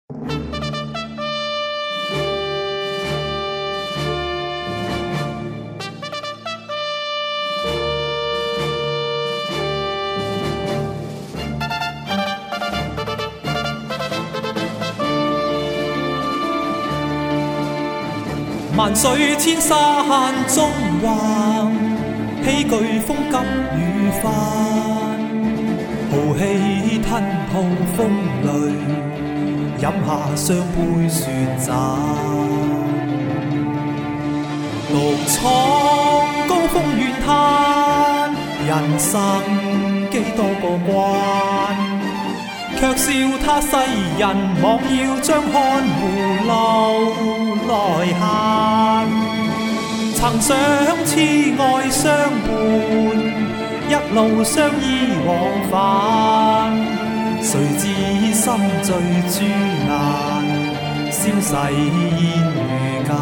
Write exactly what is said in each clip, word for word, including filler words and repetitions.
萬水千山縱橫，披巨風急雨翻，豪氣吞吐風雷，飲下雙杯雪盞，獨闖高峰遠灘，人生幾多個關，卻笑他世人妄要將看護留來限，曾想痴愛相伴，一路相依往返，誰知心醉珠難，消逝煙雨間，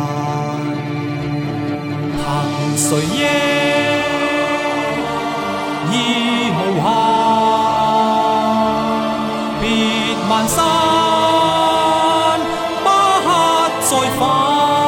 憑誰憶意無限，別萬山不再返。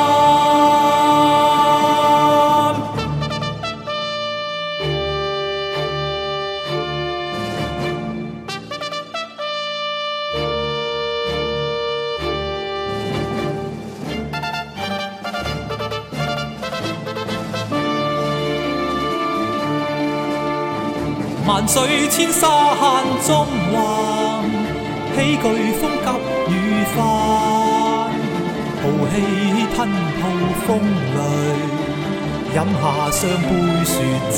萬水千山縱橫，披巨風急雨翻，豪氣吞吐風雷，飲下雙杯雪盞，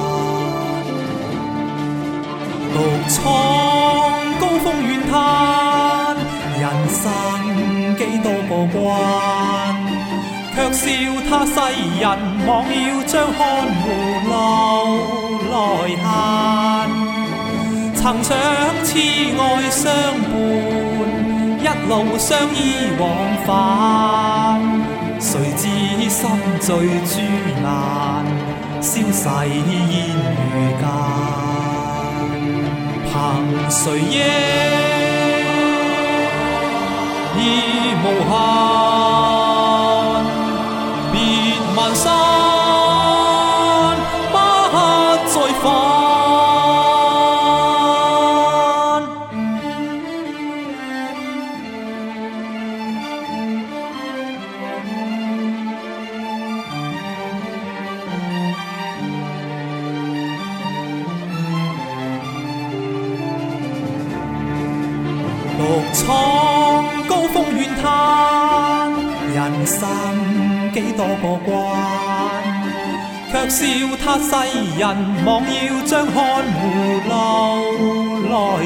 獨闖高峰遠灘，人生幾多個關，卻笑他世人妄要將看護留來限，曾想痴愛相伴，一路相依往返，誰知心醉珠難，消逝煙雨間，憑誰憶意無限，別萬山再返。獨闖高峰遠灘，人生幾多個關，卻笑他世人妄要將看護留來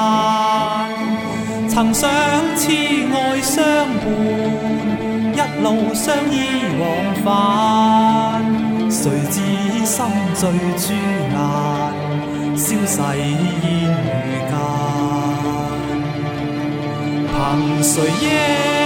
限，曾想痴愛相伴，一路相依往返，誰知心醉珠難，消逝煙雨間，憑誰憶